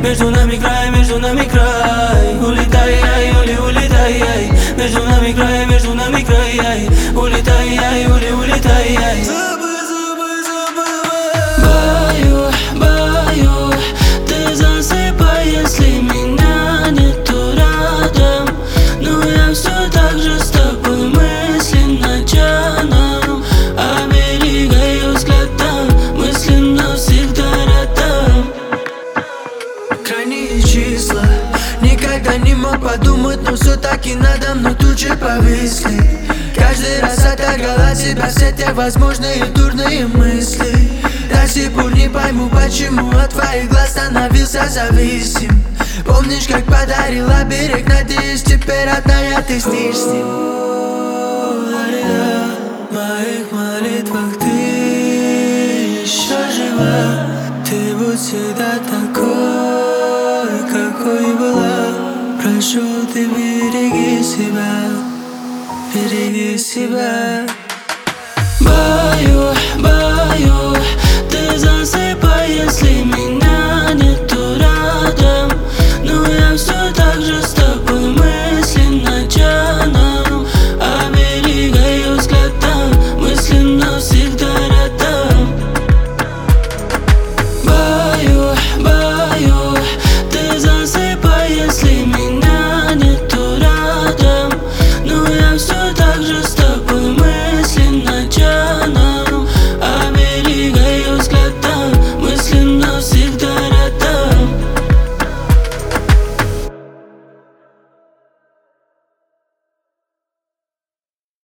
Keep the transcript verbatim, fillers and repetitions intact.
между нами край, между нами край. Улетай, ай, ули, улетай, ай. Между нами край, между нами край, ай. Улетай, ай, ули, улетай, ай. Зубы, зубы, забываю. Баю, баю, ты засыпай, если меня нету рядом. Но я все так же с тобой мысленно тяну. Оберегаю взглядом, мысленно всегда рядом. Крайние числа. Никогда не мог подумать, но все-таки надо мной тучи повисли. Каждый раз отторгал от себя все те возможные дурные мысли. До сих пор не пойму, почему от твоих глаз становился зависим. Помнишь, как подарила берег, надеюсь, теперь одна я, ты снишь с ним. В моих молитвах ты еще жива. Ты будь всегда такой, какой была. Прошу, ты береги себя, береги себя.